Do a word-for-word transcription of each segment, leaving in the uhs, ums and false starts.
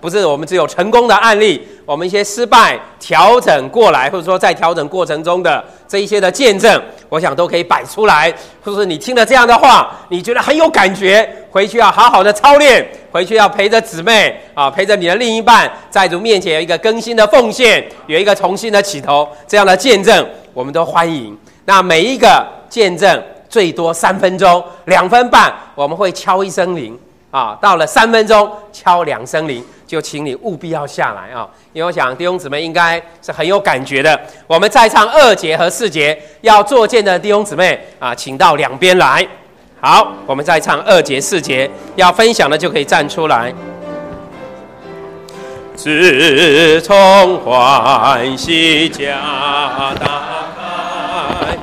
不是我们只有成功的案例，我们一些失败调整过来，或者说在调整过程中的这一些的见证，我想都可以摆出来。或者是你听了这样的话，你觉得很有感觉，回去要好好的操练，回去要陪着姊妹啊，陪着你的另一半，在主面前有一个更新的奉献，有一个重新的起头，这样的见证我们都欢迎。那每一个见证最多三分钟，两分半我们会敲一声铃啊，到了三分钟敲两声铃，就请你务必要下来啊，因为我想弟兄姊妹应该是很有感觉的。我们再唱二节和四节，要作见的弟兄姊妹啊，请到两边来。好，我们再唱二节四节，要分享的就可以站出来。自从欢喜家打开，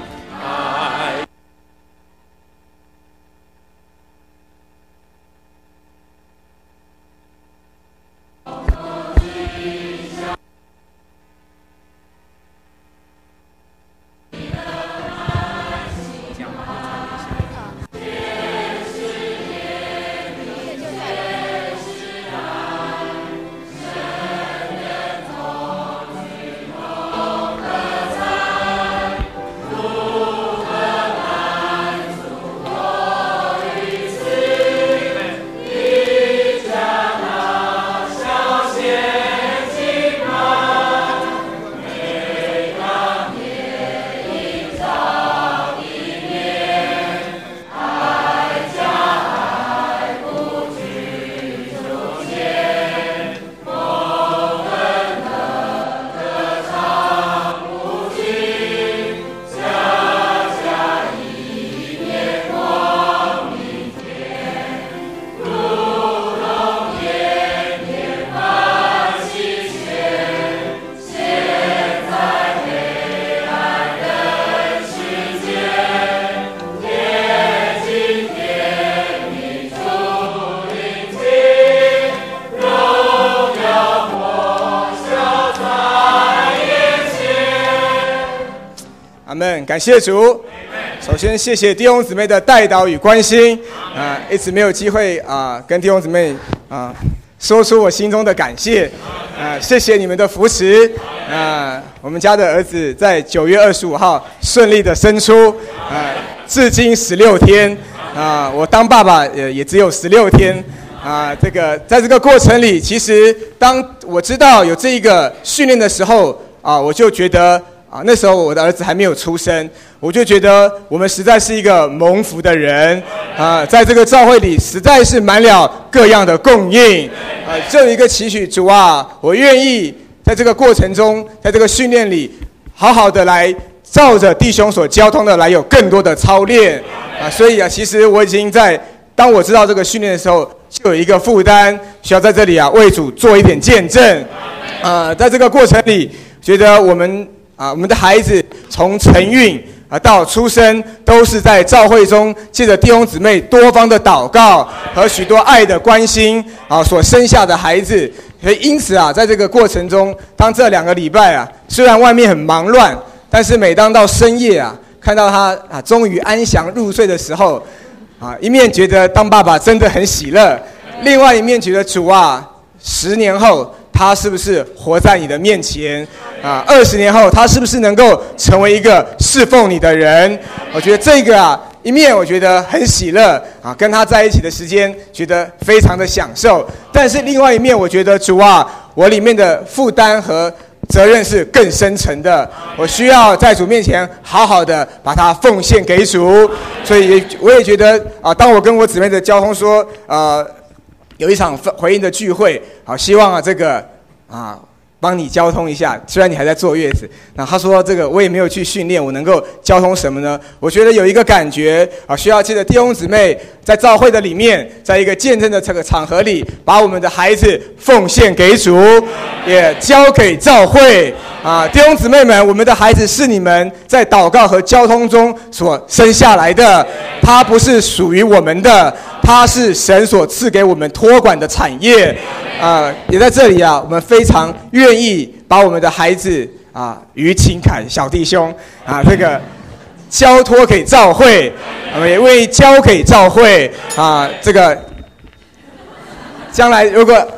阿们，感谢主。首先，谢谢弟兄姊妹的带导与关心，啊、呃，一直没有机会啊、呃，跟弟兄姊妹啊、呃、说出我心中的感谢，啊、呃，谢谢你们的扶持，啊、呃，我们家的儿子在九月二十五号顺利的生出，啊、呃，至今十六天，啊、呃，我当爸爸也也只有十六天，啊、呃，这个在这个过程里，其实当我知道有这一个训练的时候，啊、呃，我就觉得。啊，那时候我的儿子还没有出生，我就觉得我们实在是一个蒙福的人啊，在这个教会里实在是满了各样的供应啊，这有一个期许，主啊，我愿意在这个过程中，在这个训练里，好好的来照着弟兄所交通的来有更多的操练啊，所以啊，其实我已经在当我知道这个训练的时候，就有一个负担，需要在这里啊为主做一点见证啊，在这个过程里，觉得我们。啊，我们的孩子从承孕啊到出生，都是在教会中借着弟兄姊妹多方的祷告和许多爱的关心啊所生下的孩子。所以因此啊，在这个过程中，当这两个礼拜啊，虽然外面很忙乱，但是每当到深夜啊，看到他啊终于安详入睡的时候，啊，一面觉得当爸爸真的很喜乐，另外一面觉得主啊，十年后。他是不是活在你的面前啊？二十年后，他是不是能够成为一个侍奉你的人？我觉得这个啊，一面我觉得很喜乐啊，跟他在一起的时间觉得非常的享受。但是另外一面，我觉得主啊，我里面的负担和责任是更深沉的，我需要在主面前好好的把它奉献给主。所以我也觉得啊，当我跟我姊妹的交通说，呃。有一场回应的聚会，好，希望啊这个啊帮你交通一下。虽然你还在坐月子，那他说这个我也没有去训练，我能够交通什么呢？我觉得有一个感觉啊，需要借着弟兄姊妹在教会的里面，在一个见证的这个场合里，把我们的孩子奉献给主，也交给教会啊，弟兄姊妹们，我们的孩子是你们在祷告和交通中所生下来的，他不是属于我们的。他是神所赐给我们托管的产业，啊、呃，也在这里啊，我们非常愿意把我们的孩子啊，于清凯小弟兄啊，这个交托给教会，我们也愿意交给教会啊，这个将来如果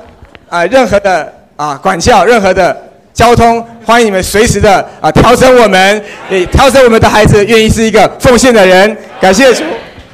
啊、呃、任何的啊、呃、管教，任何的交通，欢迎你们随时的啊调整我们，也调整我们的孩子，愿意是一个奉献的人。感谢主。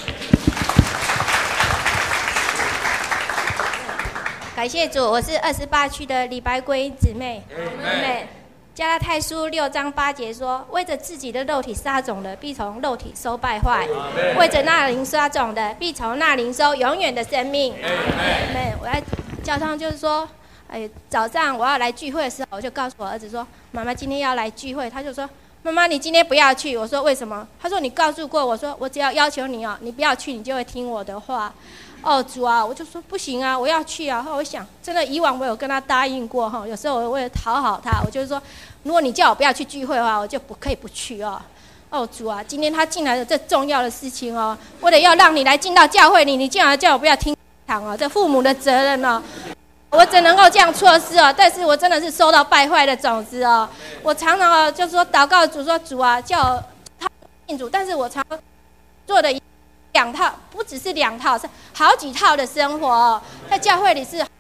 感谢主，我是二十八区的李白圭姊妹。姊妹，加拉太书六章八节说：“为着自己的肉体撒种的，必从肉体收败坏；为着那灵撒种的，必从那灵收永远的生命。”姊妹，我在教堂就是说，哎，早上我要来聚会的时候，我就告诉我儿子说：“妈妈今天要来聚会。”他就说：“妈妈，你今天不要去。”我说：“为什么？”他说：“你告诉过我说，我只要要求你哦，你不要去，你就会听我的话。”哦，主啊，我就说不行啊，我要去啊。后我想，真的以往我有跟他答应过哈，有时候我为了讨好他，我就是说，如果你叫我不要去聚会的话，我就不可以不去哦。哦，主啊，今天他进来的这重要的事情哦，为了要让你来进到教会里，你竟然叫我不要听讲哦，这父母的责任哦，我只能够这样错失哦。但是我真的是收到败坏的种子哦。我常常哦，就是说祷告主说主啊，叫我他信主，但是我常做的一。两套不只是两套，是好几套的生活哦。在教会里是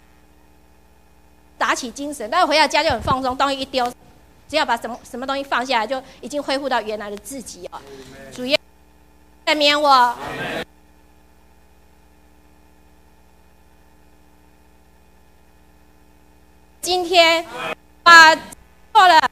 打起精神，但是回到家就很放松，东西一丢，只要把什么什么东西放下来，就已经恢复到原来的自己哦。主耶稣赦免我。今天把错了。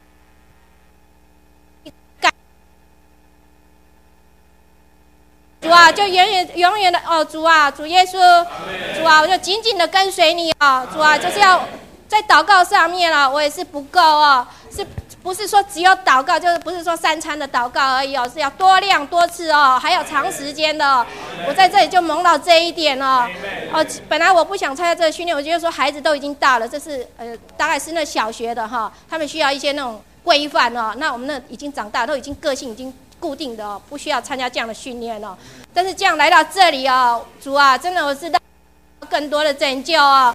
主啊，就永远永远的哦，主啊，主耶稣，主啊，我就紧紧的跟随你哦，主啊，就是要在祷告上面了，我也是不够哦，是不是说只有祷告，就是不是说三餐的祷告而已哦，是要多量多次哦，还有长时间的哦。我在这里就蒙到这一点哦，哦，本来我不想参加这个训练，我觉得说孩子都已经大了，这是呃大概是那小学的哈，他们需要一些那种规范哦，那我们那已经长大，都已经个性已经。固定的哦，不需要参加这样的训练哦。但是这样来到这里哦，主啊，真的我是让更多的拯救哦。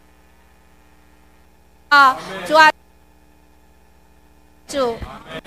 啊，主啊，主。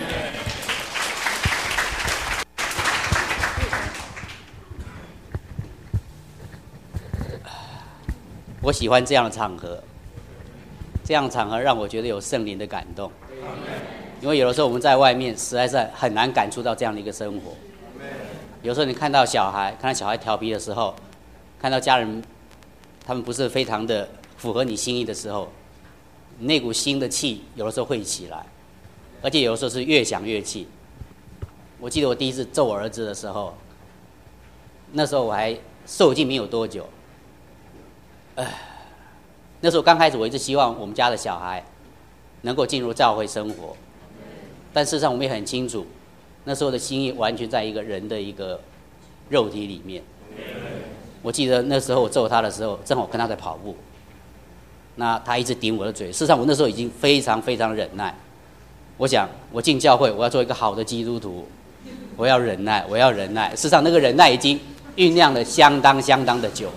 我喜欢这样的场合，这样的场合让我觉得有圣灵的感动。因为有的时候我们在外面实在是很难感触到这样的一个生活。有时候你看到小孩，看到小孩调皮的时候，看到家人他们不是非常的符合你心意的时候，那股心的气有的时候会起来，而且有的时候是越想越气。我记得我第一次揍我儿子的时候，那时候我还受尽没有多久，呃，那时候刚开始我一直希望我们家的小孩能够进入教会生活。但事实上我们也很清楚，那时候的心意完全在一个人的一个肉体里面。我记得那时候我揍他的时候，正好跟他在跑步，那他一直顶我的嘴。事实上我那时候已经非常非常忍耐。我想我进教会，我要做一个好的基督徒，我要忍耐，我要忍耐。事实上那个忍耐已经酝酿了相当相当的久。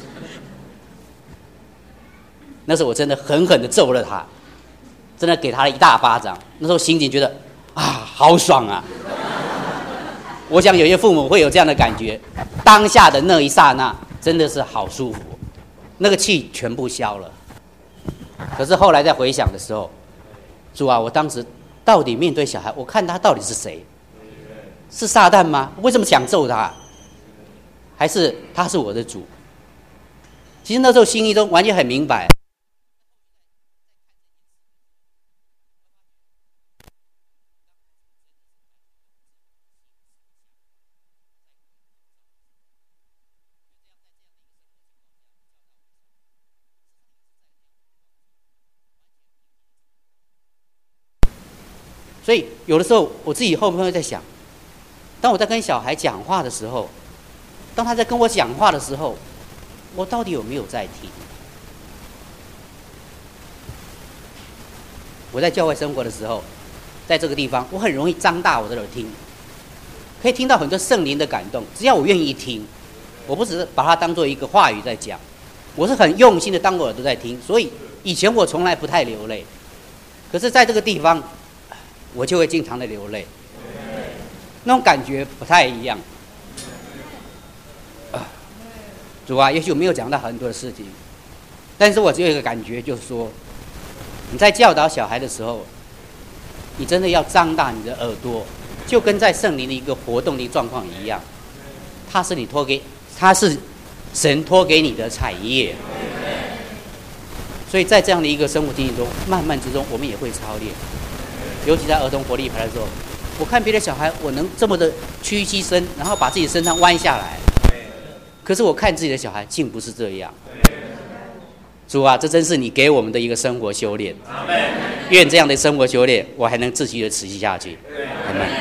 那时候我真的狠狠的揍了他，真的给他了一大巴掌。那时候心情觉得啊，好爽啊！我想有些父母会有这样的感觉，当下的那一刹那真的是好舒服，那个气全部消了。可是后来在回想的时候，主啊，我当时到底面对小孩，我看他到底是谁？是撒旦吗？为什么想揍他？还是他是我的主？其实那时候心里都完全很明白。所以有的时候我自己后面会在想，当我在跟小孩讲话的时候，当他在跟我讲话的时候，我到底有没有在听？我在教会生活的时候，在这个地方，我很容易张大我的耳听，可以听到很多圣灵的感动。只要我愿意听，我不只是把它当做一个话语在讲，我是很用心的当我耳朵在听。所以以前我从来不太流泪，可是在这个地方，我就会经常的流泪，那种感觉不太一样。主啊，也许我没有讲到很多的事情， 但是我只有一个感觉，就是说，你在教导小孩的时候，你真的要张大你的耳朵，就跟在圣灵的一个活动的状况一样。他是你托给，他是神托给你的产业。所以在这样的一个生活经验中，慢慢之中我们也会操练。尤其在儿童活力牌的时候，我看别的小孩，我能这么的屈膝身，然后把自己身上弯下来。可是我看自己的小孩，竟不是这样。主啊，这真是你给我们的一个生活修炼。愿这样的生活修炼，我还能继续的持续下去。阿们。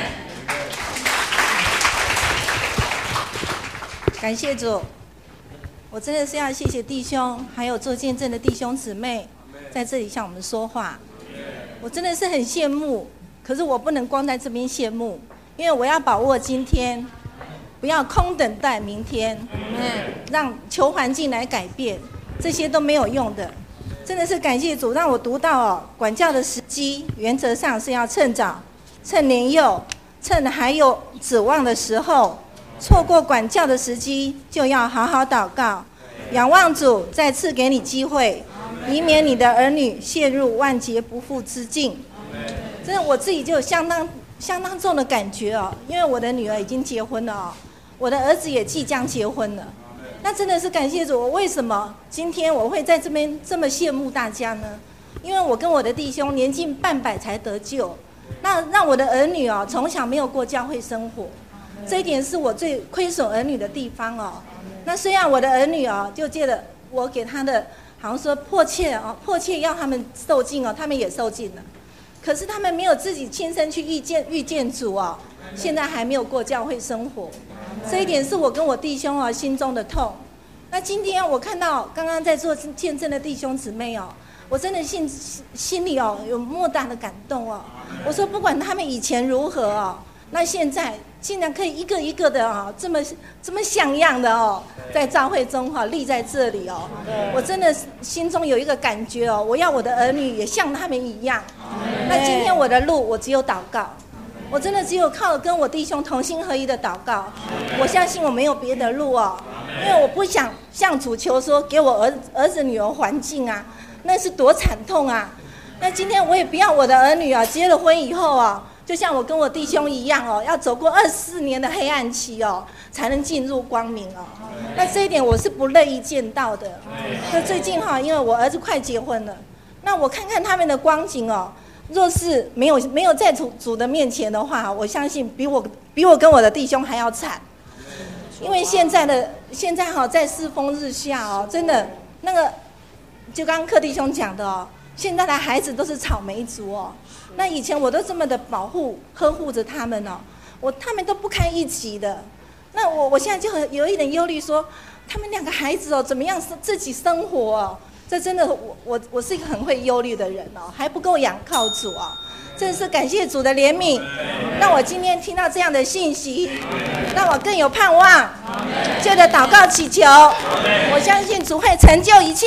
感谢主，我真的是要谢谢弟兄，还有做见证的弟兄姊妹，在这里向我们说话。我真的是很羡慕，可是我不能光在这边羡慕，因为我要把握今天，不要空等待明天，让求环境来改变，这些都没有用的。真的是感谢主，让我读到哦，管教的时机原则上是要趁早、趁年幼、趁还有指望的时候。错过管教的时机，就要好好祷告，仰望主再次给你机会，以免你的儿女陷入万劫不复之境。真的，我自己就有相当相当重的感觉哦，因为我的女儿已经结婚了哦，我的儿子也即将结婚了。那真的是感谢主，我为什么今天我会在这边这么羡慕大家呢？因为我跟我的弟兄年近半百才得救，那让我的儿女哦从小没有过教会生活。这一点是我最亏损儿女的地方哦。那虽然我的儿女哦，就借着我给他的，好像说迫切哦，迫切要他们受尽哦，他们也受尽了。可是他们没有自己亲身去遇见遇见主哦，现在还没有过教会生活。这一点是我跟我弟兄哦心中的痛。那今天我看到刚刚在做见证的弟兄姊妹哦，我真的心心里哦有莫大的感动哦。我说不管他们以前如何哦，那现在竟然可以一个一个的啊、哦，这么这么像样的哦，在教会中哈、哦、立在这里哦，我真的心中有一个感觉哦，我要我的儿女也像他们一样。那今天我的路，我只有祷告，我真的只有靠跟我弟兄同心合一的祷告。我相信我没有别的路哦，因为我不想向主求说给我儿儿子女儿环境啊，那是多惨痛啊。那今天我也不要我的儿女啊，结了婚以后啊。就像我跟我弟兄一样哦，要走过二十四年的黑暗期哦，才能进入光明哦。那这一点我是不乐意见到的。那最近哈，因为我儿子快结婚了，那我看看他们的光景哦，若是没有没有在主主的面前的话，我相信比我比我跟我的弟兄还要惨。因为现在的现在哈，在世风日下哦，真的那个，就刚刚柯弟兄讲的哦，现在的孩子都是草莓族哦。那以前我都这么的保护呵护着他们哦，我他们都不堪一击的。那我我现在就很有一点忧虑说，他们两个孩子哦怎么样自己生活哦？这真的我我我是一个很会忧虑的人哦，还不够仰靠主啊。真是感谢主的怜悯，让我今天听到这样的信息，让我更有盼望。借着祷告祈求，我相信主会成就一切。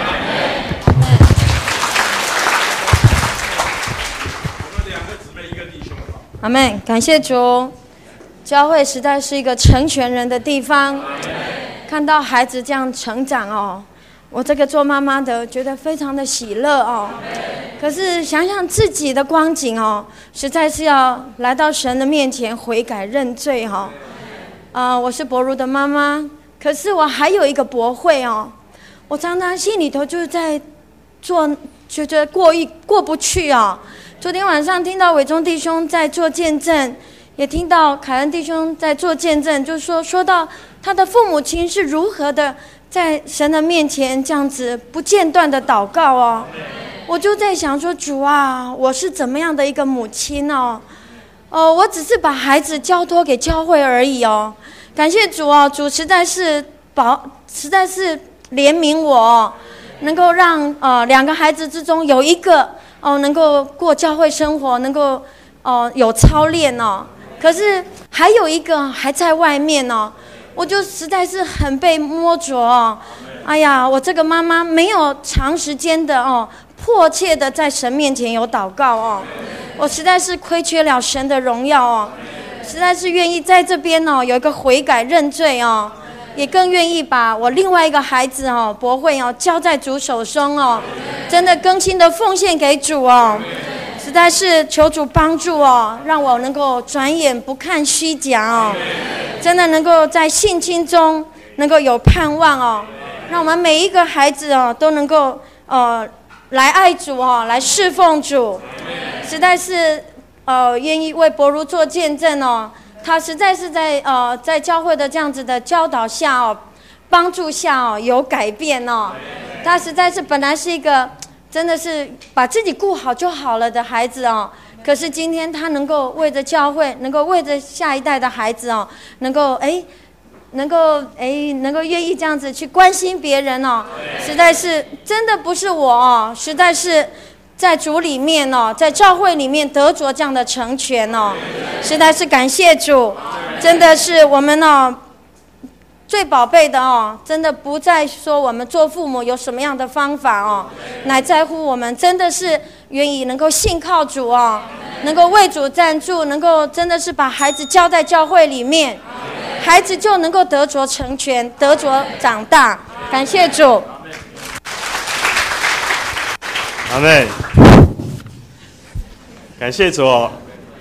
阿们，感谢主。教会实在是一个成全人的地方，看到孩子这样成长哦，我这个做妈妈的觉得非常的喜乐哦。可是想想自己的光景哦，实在是要来到神的面前悔改认罪哈、哦。啊、呃，我是博如的妈妈，可是我还有一个博慧哦，我常常心里头就是在做，觉得过意过不去哦。昨天晚上听到伟忠弟兄在做见证，也听到凯恩弟兄在做见证，就是说说到他的父母亲是如何的在神的面前这样子不间断的祷告哦。我就在想说，主啊，我是怎么样的一个母亲哦？哦，我只是把孩子交托给教会而已哦。感谢主哦，主实在是保，实在是怜悯我、哦，能够让呃两个孩子之中有一个。哦，能够过教会生活，能够哦有操练哦。可是还有一个还在外面哦，我就实在是很被摸着哦。哎呀，我这个妈妈没有长时间的哦，迫切的在神面前有祷告哦，我实在是亏缺了神的荣耀哦，实在是愿意在这边哦有一个悔改认罪哦， 也更愿意把我另外一个孩子哦，博慧哦，交在主手中哦，真的更新的奉献给主哦，实在是求主帮助哦，让我能够转眼不看虚假哦，真的能够在信心中能够有盼望哦，让我们每一个孩子哦都能够呃来爱主哦，来侍奉主，实在是呃愿意为博如做见证哦。他实在是在呃在教会的这样子的教导下哦，帮助下哦有改变哦。他实在是本来是一个真的是把自己顾好就好了的孩子哦，可是今天他能够为着教会，能够为着下一代的孩子哦，能够哎能够哎能够愿意这样子去关心别人哦，实在是真的不是我哦，实在是。在主里面哦，在教会里面得着这样的成全哦，实在是感谢主，真的是我们哦最宝贝的哦，真的不再说我们做父母有什么样的方法哦，乃在乎我们真的是愿意能够信靠主哦，能够为主站住，能够真的是把孩子交在教会里面，孩子就能够得着成全，得着长大，感谢主。 阿们，感谢主哦，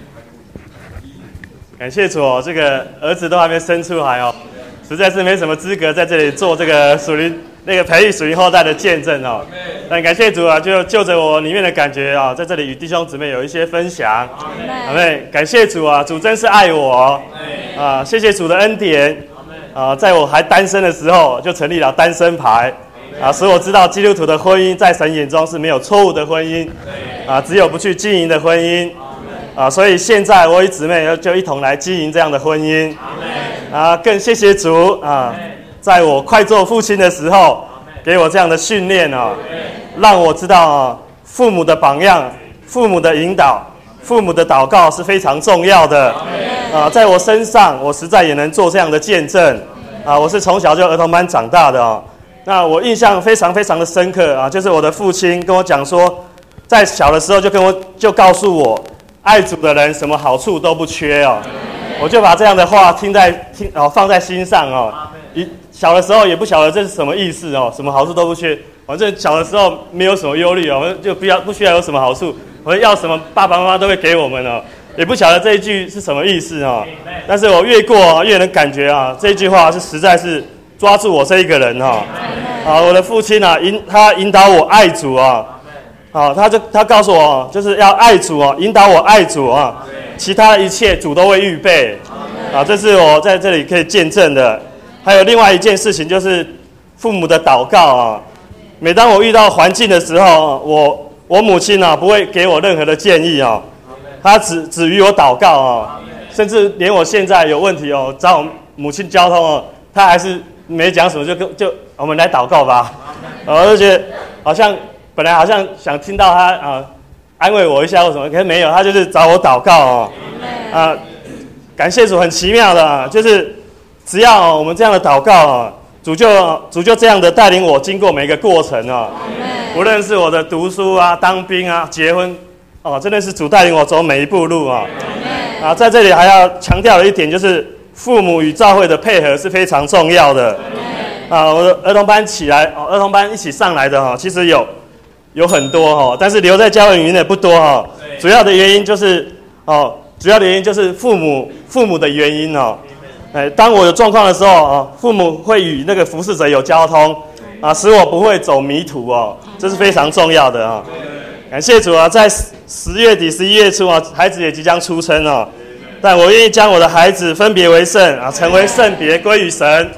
感谢主哦，这个儿子都还没生出来哦，实在是没什么资格在这里做这个属灵那个培育属灵后代的见证哦。但感谢主啊，就就着我里面的感觉啊，在这里与弟兄姊妹有一些分享。阿们，感谢主啊，主真是爱我啊，谢谢主的恩典啊，在我还单身的时候就成立了单身牌。啊，使我知道基督徒的婚姻在神眼中是没有错误的婚姻，啊，只有不去经营的婚姻，啊，所以现在我与姊妹就一同来经营这样的婚姻，啊，更谢谢主啊，在我快做父亲的时候，给我这样的训练啊，让我知道啊，父母的榜样、父母的引导、父母的祷告是非常重要的，啊，在我身上，我实在也能做这样的见证，啊，我是从小就儿童班长大的啊。那我印象非常非常的深刻啊，就是我的父亲跟我讲说，在小的时候就跟我就告诉我，爱主的人什么好处都不缺哦，我就把这样的话听在听哦放在心上哦，一小的时候也不晓得这是什么意思哦，什么好处都不缺，反正小的时候没有什么忧虑哦，就不要不需要有什么好处，我要什么爸爸妈妈都会给我们哦，也不晓得这一句是什么意思哦，但是我越过越能感觉啊，这一句话是实在是抓住我这一个人哈、哦，啊，我的父亲啊，引他引导我爱主啊，啊，他就他告诉我，就是要爱主啊，引导我爱主啊，其他的一切主都会预备，啊，这是我在这里可以见证的。还有另外一件事情，就是父母的祷告啊，每当我遇到环境的时候，我我母亲啊不会给我任何的建议啊，她只只与我祷告啊，甚至连我现在有问题哦，找我母亲交通哦，她还是没讲什么，就跟就我们来祷告吧。我就觉得好像本来好像想听到她啊安慰我一下或什么，可是没有，她就是找我祷告哦。啊，感谢主，很奇妙的、啊，就是只要我们这样的祷告啊，主就主就这样的带领我经过每一个过程啊。无论是我的读书啊、当兵啊、结婚哦，真的是主带领我走每一步路啊。啊，在这里还要强调的一点就是，父母与教会的配合是非常重要的。啊，我的儿童班起来，哦，儿童班一起上来的哈，其实有有很多哈，但是留在教会里面的不多哈。主要的原因就是哦，主要的原因就是父母父母的原因哦。哎，当我有状况的时候哦，父母会与那个服侍者有交通啊，使我不会走迷途哦，这是非常重要的啊。感谢主啊，在十月底、十一月初啊，孩子也即将出生哦。但我愿意将我的孩子分别为圣啊，成为圣别，归于神。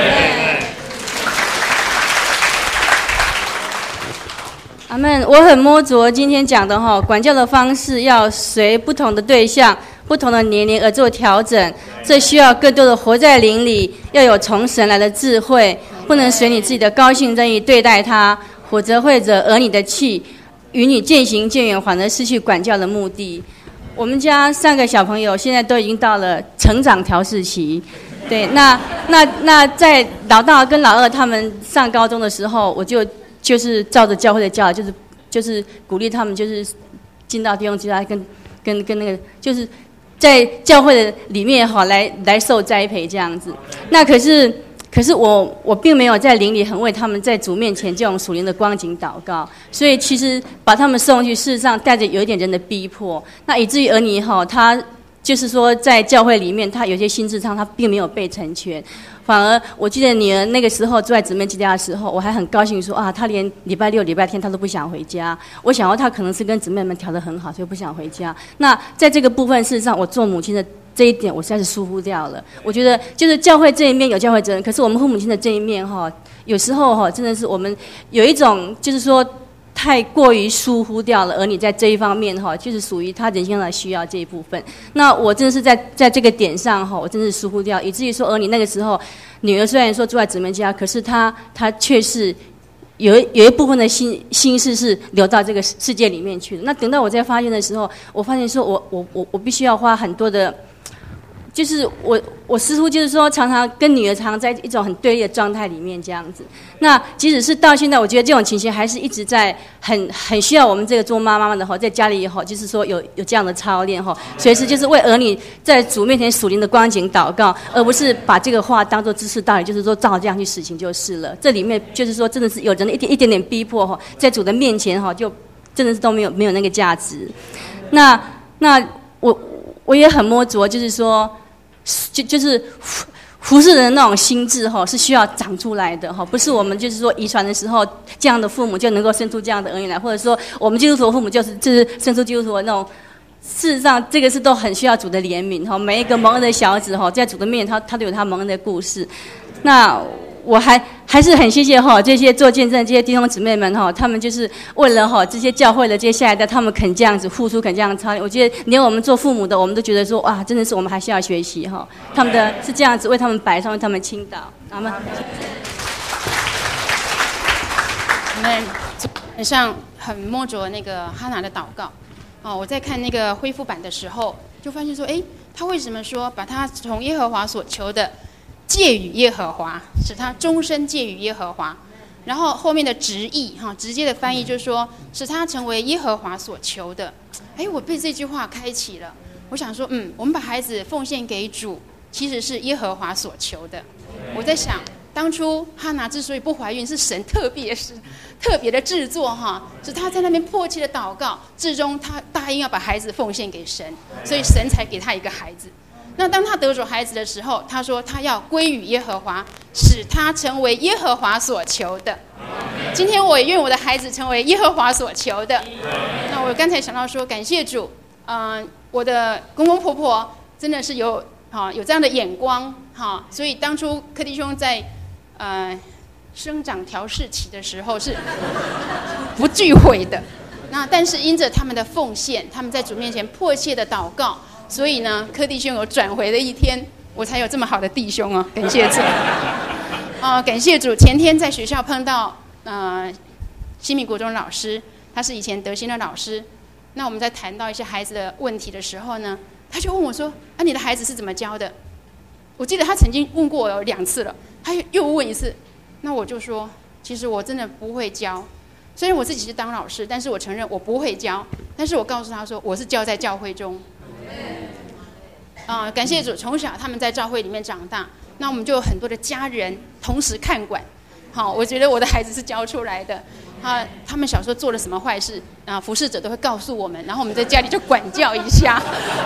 阿们，我很摸着今天讲的哈，管教的方式要随不同的对象、不同的年龄而做调整，这需要更多的活在灵里，要有从神来的智慧，不能随你自己的高兴任意对待他，否则会惹儿女的气，与你渐行渐远，反而失去管教的目的。我们家三个小朋友现在都已经到了成长调试期，对，那那那在老大跟老二他们上高中的时候，我就就是照着教会的教导，就是就是鼓励他们，就是进到弟兄之家，跟跟跟那个，就是在教会的里面哈，来来受栽培这样子。那可是可是我我并没有在灵里很为他们在主面前这种属灵的光景祷告，所以其实把他们送去，事实上带着有一点人的逼迫，那以至于儿女哈，他就是说在教会里面，他有些心智上他并没有被成全，反而我记得女儿那个时候住在姊妹之家的时候，我还很高兴说啊，她连礼拜六、礼拜天她都不想回家。我想到她可能是跟姊妹们调得很好，所以不想回家。那在这个部分，事实上我做母亲的这一点，我实在是疏忽掉了。我觉得就是教会这一面有教会责任，可是我们父母亲的这一面哈，有时候哈真的是我们有一种就是说。太过于疏忽掉了儿女在这一方面哈，就是属于他人性的需要这一部分。那我真的是在在这个点上哈，我真是疏忽掉，以至于说儿女那个时候，女儿虽然说住在姊妹家，可是她她却是有有一部分的心心事是流到这个世界里面去的。那等到我在发现的时候，我发现说我我我我必须要花很多的。就是我，我似乎就是说，常常跟女儿常常在一种很对立的状态里面这样子。那即使是到现在，我觉得这种情形还是一直在很很需要我们这个做妈妈的哈，在家里也好，就是说有有这样的操练哈，随时就是为儿女在主面前属灵的光景祷告，而不是把这个话当作知识道理，就是说照这样去实行就是了。这里面就是说，真的是有人的一点一点点逼迫哈，在主的面前哈，就真的是都没有没有那个价值。那那我我也很摸着，就是说。就就是服服侍人的那种心智哈，是需要长出来的哈，不是我们就是说遗传的时候，这样的父母就能够生出这样的儿女来，或者说我们基督徒的父母就是就是生出基督徒的那种。事实上，这个是都很需要主的怜悯哈。每一个蒙恩的小子哈，在主的面前，他他都有他蒙恩的故事。那我还还是很谢谢哈这些做见证这些弟兄姊妹们哈，他们就是为了哈这些教会的这些下一代，他们肯这样子付出，肯这样操练。我觉得连我们做父母的，我们都觉得说哇，真的是我们还需要学习哈。他们的是这样子为他们摆上，为他们倾倒。阿们。 我们很像很摸着那个哈拿的祷告哦，我在看那个恢复版的时候，就发现说，哎，他为什么说把他从耶和华所求的？借与耶和华，使他终身借与耶和华。然后后面的直译哈，直接的翻译就是说，使他成为耶和华所求的。哎，我被这句话开启了。我想说，嗯，我们把孩子奉献给主，其实是耶和华所求的。我在想，当初哈拿之所以不怀孕，是神特别是特别的制作哈，是他在那边迫切的祷告，最终他答应要把孩子奉献给神，所以神才给他一个孩子。那当他得着孩子的时候，他说他要归于耶和华，使他成为耶和华所求的。今天我也愿我的孩子成为耶和华所求的。那我刚才想到说，感谢主，嗯、呃，我的公公婆婆真的是有哈有这样的眼光哈，所以当初柯弟兄在呃生长调试期的时候是不惧悔的。那但是因着他们的奉献，他们在主面前迫切的祷告。所以呢，柯弟兄有转回的一天，我才有这么好的弟兄哦，感谢主。啊、呃，感谢主！前天在学校碰到呃新民国中老师，他是以前德兴的老师。那我们在谈到一些孩子的问题的时候呢，他就问我说：“啊，你的孩子是怎么教的？”我记得他曾经问过我两次了，他又问一次。那我就说，其实我真的不会教。虽然我自己是当老师，但是我承认我不会教。但是我告诉他说，我是教在教会中。啊、呃，感谢主，从小他们在教会里面长大，那我们就有很多的家人同时看管。好，我觉得我的孩子是教出来的。啊，他们小时候做了什么坏事啊，服侍者都会告诉我们，然后我们在家里就管教一下。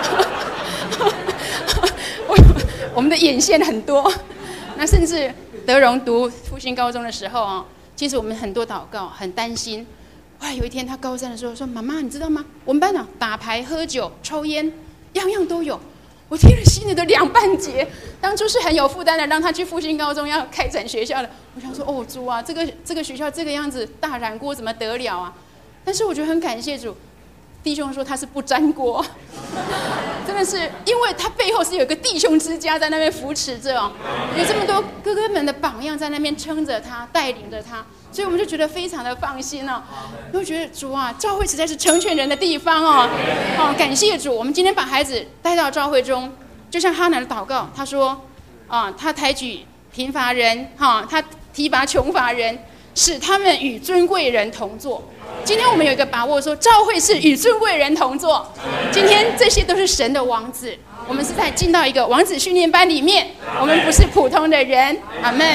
我, 我们的眼线很多，那甚至德荣读复兴高中的时候啊，其实我们很多祷告，很担心。后来有一天他高三的时候说：“妈妈，你知道吗？我们班啊打牌、喝酒、抽烟，样样都有。”我听了心里的凉半截。当初是很有负担的，让他去复兴高中要开展学校的。我想说，哦主啊，这个这个学校这个样子大染锅怎么得了啊？但是我觉得很感谢主，弟兄说他是不沾锅，真的是因为他背后是有一个弟兄之家在那边扶持着哦，有这么多哥哥们的榜样在那边撑着他，带领着他。所以我们就觉得非常的放心哦，因为觉得主啊，教会实在是成全人的地方哦，哦，感谢主，我们今天把孩子带到教会中，就像哈拿的祷告，他说啊，他抬举贫乏人，哈、哦，他提拔穷乏人，使他们与尊贵人同坐。今天我们有一个把握说，教会是与尊贵人同坐，今天这些都是神的王子， 我们是在进到一个王子训练班里面，我们不是普通的人。阿们。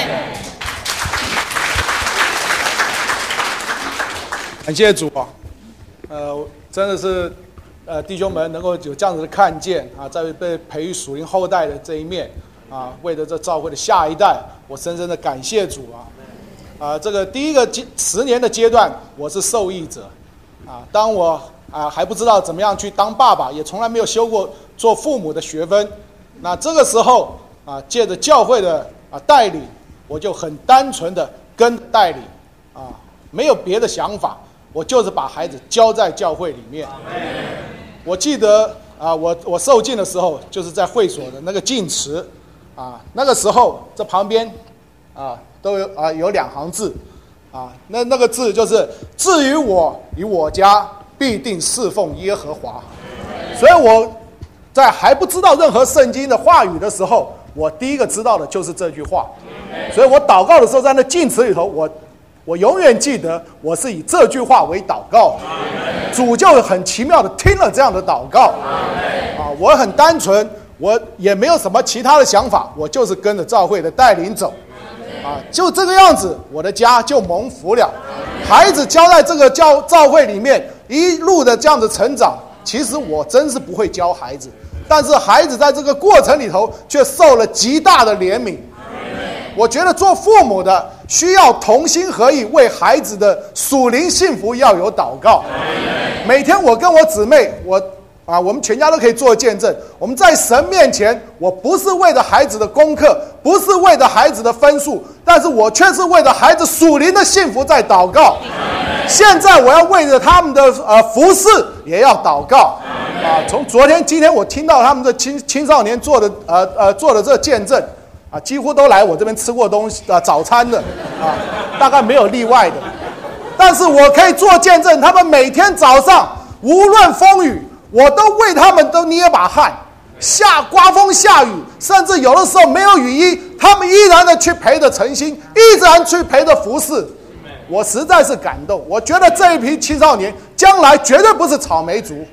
感谢主啊，呃，真的是，呃，弟兄们能够有这样子的看见啊，在被培育属灵后代的这一面啊，为了这教会的下一代，我深深的感谢主啊。啊，这个第一个十年的阶段，我是受益者啊。当我啊还不知道怎么样去当爸爸，也从来没有修过做父母的学分，那这个时候啊，借着教会的啊带领，我就很单纯的跟带领啊，没有别的想法。我就是把孩子交在教会里面。我记得啊，我我受浸的时候，就是在会所的那个浸池，啊，那个时候这旁边啊都有啊有两行字，啊，那那个字就是至于我与我家必定侍奉耶和华。所以我在还不知道任何圣经的话语的时候，我第一个知道的就是这句话。所以我祷告的时候，在那浸池里头，我。我永远记得，我是以这句话为祷告，主就很奇妙的听了这样的祷告，啊，我很单纯，我也没有什么其他的想法，我就是跟着教会的带领走，啊，就这个样子，我的家就蒙福了。孩子教在这个教教会里面，一路的这样的成长，其实我真是不会教孩子，但是孩子在这个过程里头却受了极大的怜悯。我觉得做父母的需要同心合意，为孩子的属灵幸福要有祷告。每天我跟我姊妹，我啊，我们全家都可以做见证。我们在神面前，我不是为了孩子的功课，不是为了孩子的分数，但是我却是为了孩子属灵的幸福在祷告。现在我要为了他们的呃服事也要祷告。啊，从昨天、今天我听到他们的青青少年做的呃呃做的这个见证。啊，几乎都来我这边吃过东西啊，早餐的啊，大概没有例外的。但是我可以做见证，他们每天早上无论风雨，我都为他们都捏把汗，下刮风下雨，甚至有的时候没有雨衣，他们依然的去陪着诚心，依然去陪着服侍。我实在是感动，我觉得这一批青少年将来绝对不是草莓族。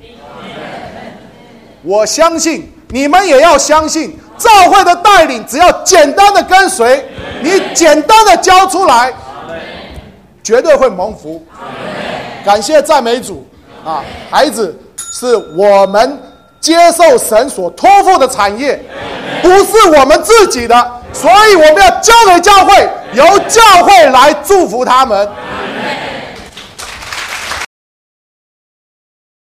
我相信你们也要相信。教会的带领，只要简单的跟随，你简单的交出来，绝对会蒙福。感谢赞美主啊！孩子是我们接受神所托付的产业，不是我们自己的，所以我们要交给教会，由教会来祝福他们。